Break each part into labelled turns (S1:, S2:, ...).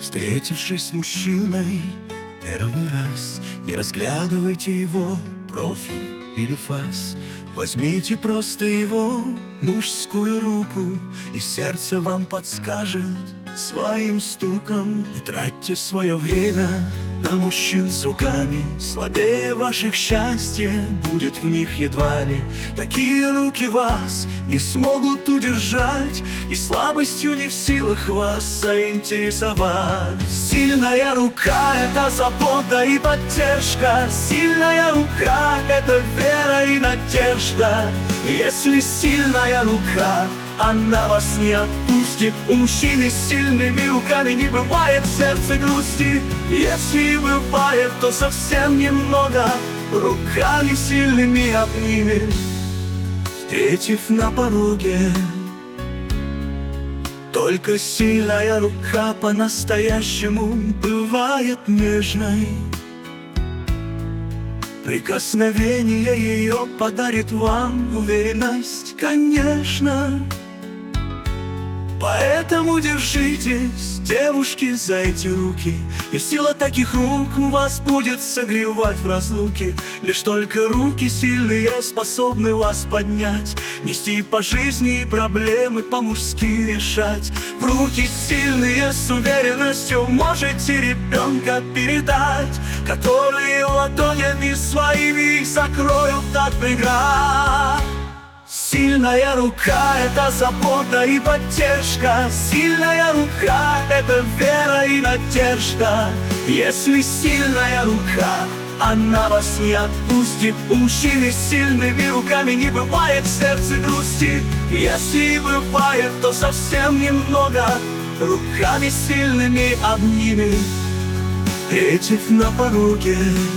S1: Встретившись с мужчиной первый раз, не разглядывайте его профиль или фас. Возьмите просто его мужскую руку, и сердце вам подскажет своим стуком. Не тратьте свое время на мужчин с руками, слабее ваших счастье будет в них едва ли. Такие руки вас не смогут удержать, и слабостью не в силах вас заинтересовать. Сильная рука — это забота и поддержка. Сильная рука — это вера и надежда. Если сильная рука, она вас не отпустит. У мужчины с сильными руками не бывает в сердце грусти. Если и бывает, то совсем немного. Руками сильными обнимет, встретив на пороге. Только сильная рука по-настоящему бывает нежной. Прикосновение ее подарит вам уверенность, конечно. Поэтому держитесь, девушки, за эти руки, и сила таких рук вас будет согревать в разлуке. Лишь только руки сильные способны вас поднять, нести по жизни проблемы по-мужски решать. В руки сильные с уверенностью можете ребенка передать, которые ладонями своими закроют от преград. Сильная рука — это забота и поддержка. Сильная рука — это вера и надежда. Если сильная рука, она вас не отпустит. У мужчины с сильными руками не бывает в сердце грусти. Если и бывает, то совсем немного. Руками сильными обнимет, встретив на пороге.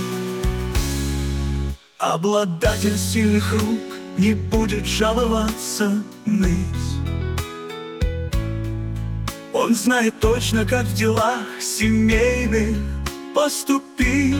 S1: Обладатель сильных рук не будет жаловаться вниз. Он знает точно, как в делах семейных поступить.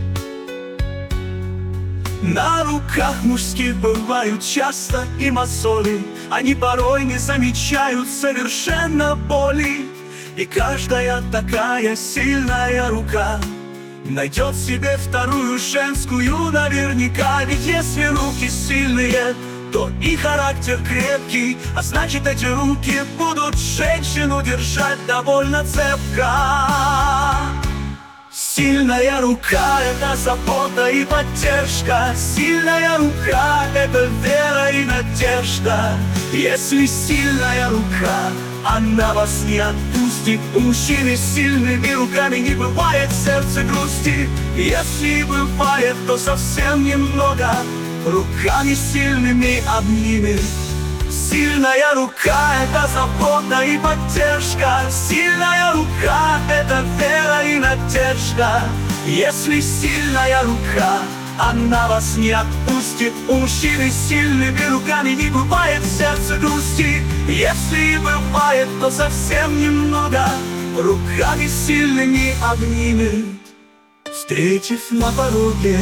S1: На руках мужских бывают часто и мозоли, они порой не замечают совершенно боли. И каждая такая сильная рука найдет себе вторую женскую наверняка. Ведь если руки сильные, то и характер крепкий, а значит, эти руки будут женщину держать довольно цепко. Сильная рука — это забота и поддержка. Сильная рука — это вера и надежда. Если сильная рука, она вас не отпустит. У мужчины с сильными руками не бывает в сердце грусти. Если и бывает, то совсем немного. Руками сильными обнимет. Сильная рука — это забота и поддержка. Сильная рука — это вера и надежда. Если сильная рука, она вас не отпустит. У мужчины с сильными руками не бывает в сердце грусти. Если и бывает, то совсем немного. Руками сильными обнимет, встретив на пороге.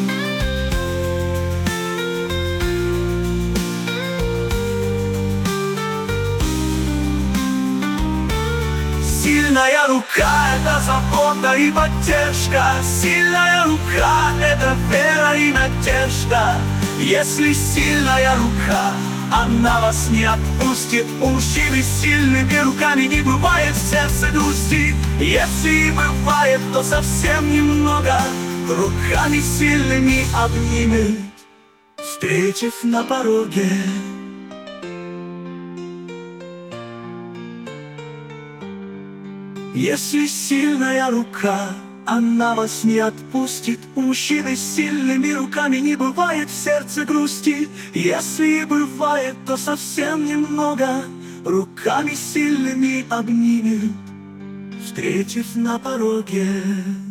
S1: Сильная рука — это забота и поддержка. Сильная рука — это вера и надежда. Если сильная рука, она вас не отпустит. У мужчины с сильными руками не бывает в сердце грусти. Если и бывает, то совсем немного. Руками сильными обнимет, встретив на пороге. Если сильная рука, она вас не отпустит. У мужчины с сильными руками не бывает в сердце грусти. Если и бывает, то совсем немного. Руками сильными обнимет, встретив на пороге.